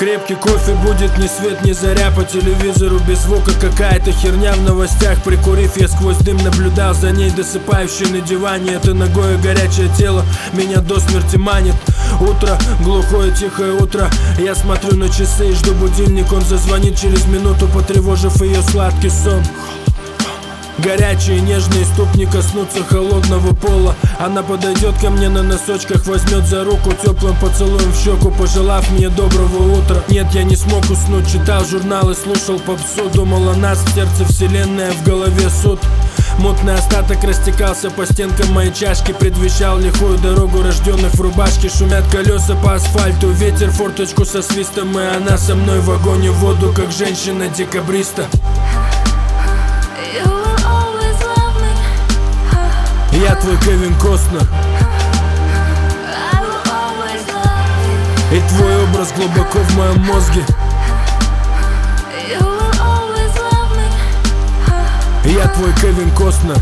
Крепкий кофе будет ни свет ни заря. По телевизору без звука какая-то херня в новостях. Прикурив, я сквозь дым наблюдал за ней, досыпающей на диване. Это ногое горячее тело меня до смерти манит. Утро, глухое тихое утро. Я смотрю на часы и жду будильник. Он зазвонит через минуту, потревожив ее сладкий сон. Горячие нежные ступни коснутся холодного пола. Она подойдет ко мне на носочках, возьмет за руку, теплым поцелуем в щеку, пожелав мне доброго утра. Нет, я не смог уснуть, читал журналы, слушал попсу. Думал о нас, в сердце вселенная, в голове суд. Мутный остаток растекался по стенкам моей чашки, предвещал лихую дорогу рожденных в рубашке. Шумят колеса по асфальту, ветер форточку со свистом. И она со мной в вагоне, в воду, как женщина-декабриста. Я твой Кевин Костнер, и твой образ глубоко в моем мозге. Я твой Кевин Костнер,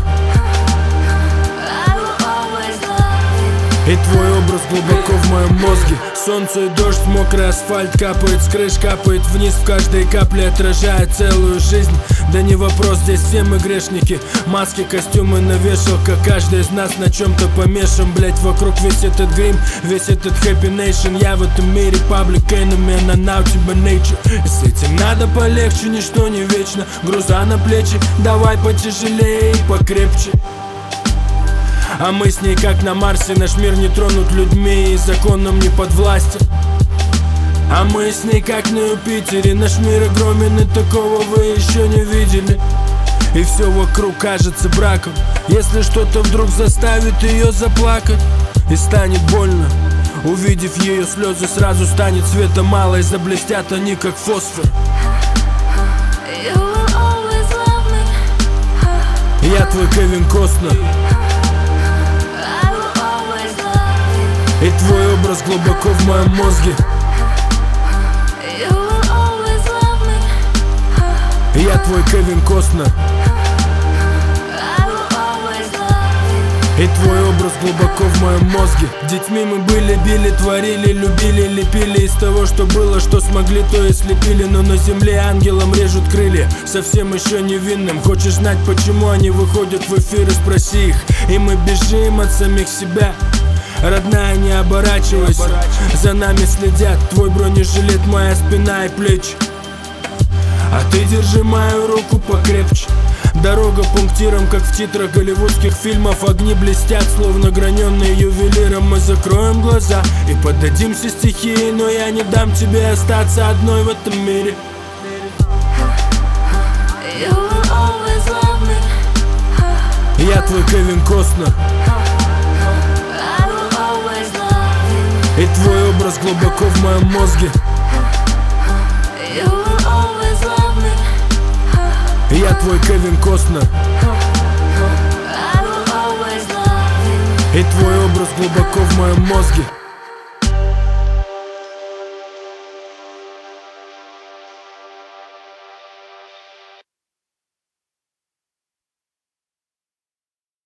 и твой образ глубоко в моем мозге. Солнце и дождь, мокрый асфальт, капает с крыш, капает вниз. В каждой капле отражает целую жизнь. Да не вопрос, здесь все мы грешники. Маски, костюмы на вешалках, каждый из нас на чем-то помешан. Блять, вокруг весь этот грим, весь этот happy nation. Я в этом мире public enemy, она у тебя nature. И с этим надо полегче, ничто не вечно. Груза на плечи, давай потяжелее и покрепче. А мы с ней как на Марсе, наш мир не тронут людьми и законом не подвластен. А мы с ней как на Юпитере, наш мир огромен, и такого вы еще не видели. И все вокруг кажется браком, если что-то вдруг заставит ее заплакать. И станет больно, увидев ее слезы, сразу станет света мало, и заблестят они как фосфор. Я твой Кевин Костнер, и твой образ глубоко в моем мозге. Я твой Кевин Костнер, и твой образ глубоко в моем мозге. Детьми мы были, били, творили, любили, лепили из того, что было, что смогли, то и слепили. Но на земле ангелам режут крылья, совсем еще невинным. Хочешь знать, почему они выходят в эфир, и спроси их. И мы бежим от самих себя. Родная, не оборачивайся, за нами следят. Твой бронежилет, моя спина и плечи. А ты держи мою руку покрепче. Дорога пунктиром, как в титрах голливудских фильмов. Огни блестят, словно граненые ювелиром. Мы закроем глаза и поддадимся стихии. Но я не дам тебе остаться одной в этом мире. Я твой Кевин Костнер, и твой образ глубоко в моем мозге. Я твой Кевин Костнер, и твой образ глубоко в моем мозге.